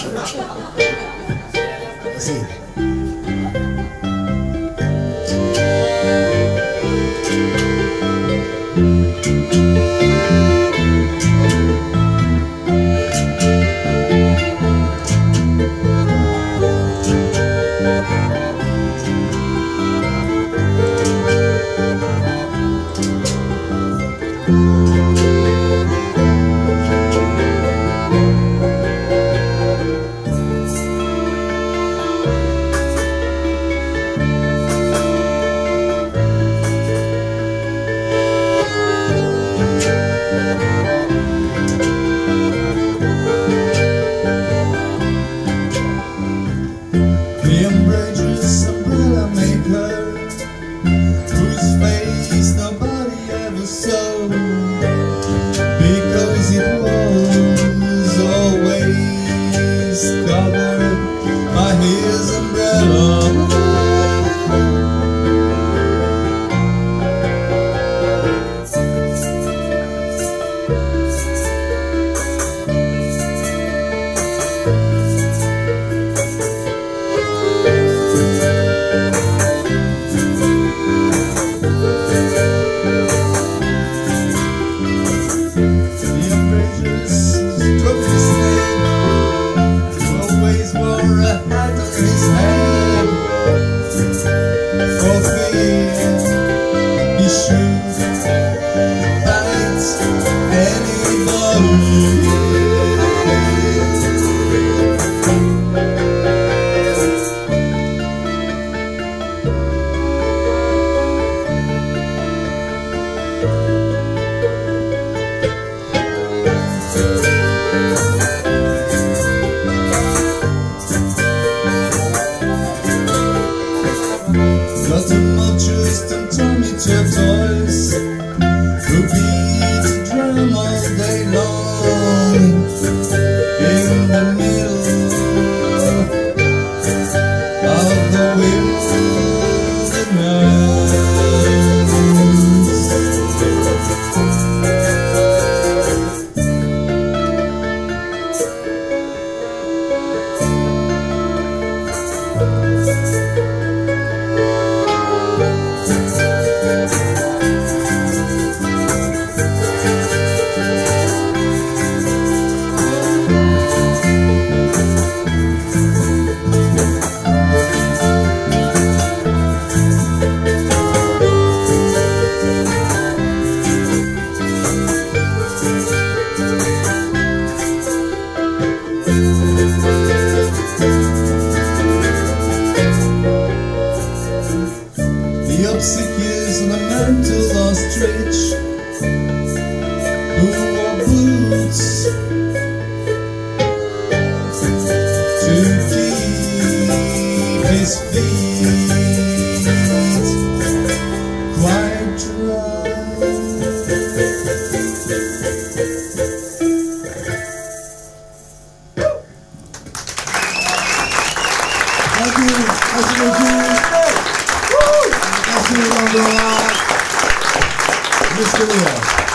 Así. The umbrellas umbrella maker, whose face nobody ever saw, because it was always covered by his umbrella. Lots of mulchers and Tommy Turtles who beat the drum all day long in the middle of the The obsequious and the mental ostrich who wore boots to keep his feet quite dry. Thank you. Merci, Mr. Leo.